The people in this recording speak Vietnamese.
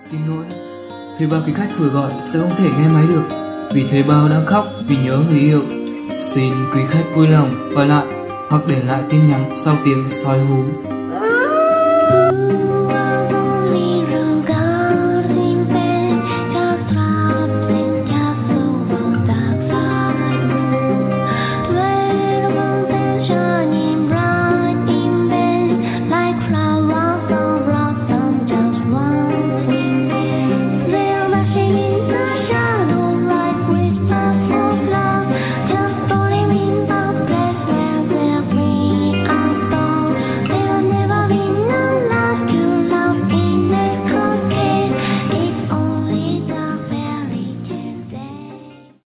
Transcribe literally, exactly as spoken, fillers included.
Xin lỗi, thuê bao quý khách vừa gọi sẽ không thể nghe máy được vì thuê bao đang khóc vì nhớ người yêu. Xin quý khách vui lòng gọi lại hoặc để lại tin nhắn sau tiếng thói hú.